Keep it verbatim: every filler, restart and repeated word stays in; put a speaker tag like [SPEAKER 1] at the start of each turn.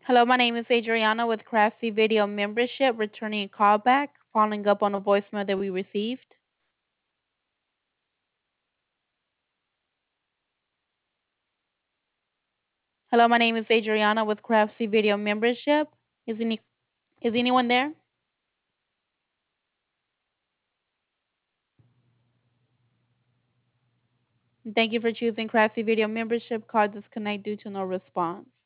[SPEAKER 1] Hello, my name is Adriana with Craftsy Video Membership, returning a callback, following up on a voicemail that we received. Hello, my name is Adriana with Craftsy Video Membership. Is any is anyone there? Thank you for choosing Craftsy Video Membership. Call disconnect due to no response.